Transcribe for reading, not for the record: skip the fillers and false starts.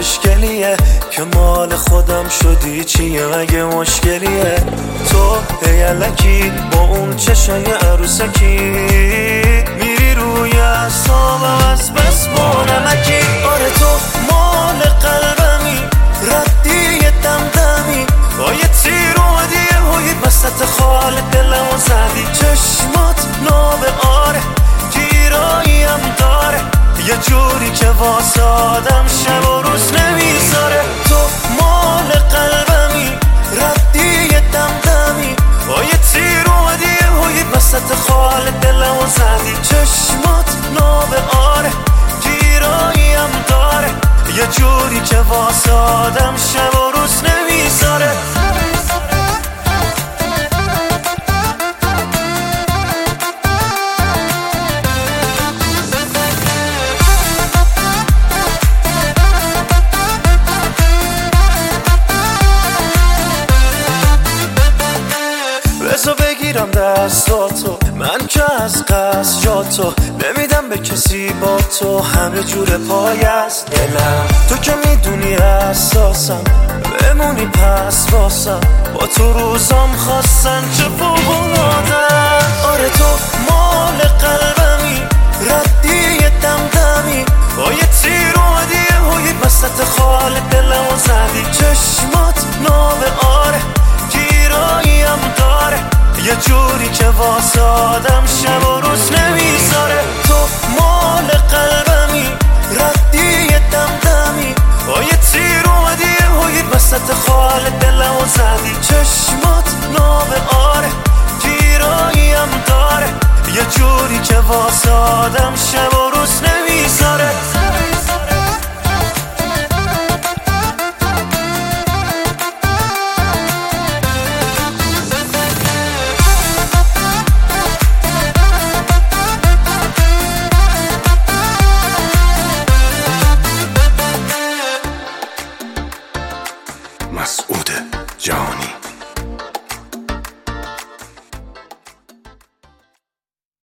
خوشگلیه که مال خودم شدی چیه مگه مشکلیه؟ تو الکی با اون چشای عروسکی میری روی اعصابم از بس با نمکی. آره تو مال قلبمی، ردی دمدمی، با یه تیر اومدی یهویی وسط خال دلمو زدی. چشمات ناب آره، گیراییم داره، یه جوری که واسه آدم شب و روز نمیذاره. تو مال قلبمی، ردی دمدمی، با یه تیر اومدی یهویی وسط خال دلمو زدی. چشمات ناب آره، گیراییم داره، یه جوری که واسه آدم شب و روز نمیذاره. بذار بگیرم دستاتو، من که از قصد جاتو نمیدم به کسی، با تو همه جور پای است دلم. تو که میدونی اساسم، بمونی پس واسم، با تو روزام خواستن چه فوق‌العاده‌ام. آره تو مال قلبمی، ردی دمدمی، با یه تیر اومدی یهویی وسط خال دلمو زدی. چشمات ناب آره، گیراییم داره، یه جوری که واسه آدم شب و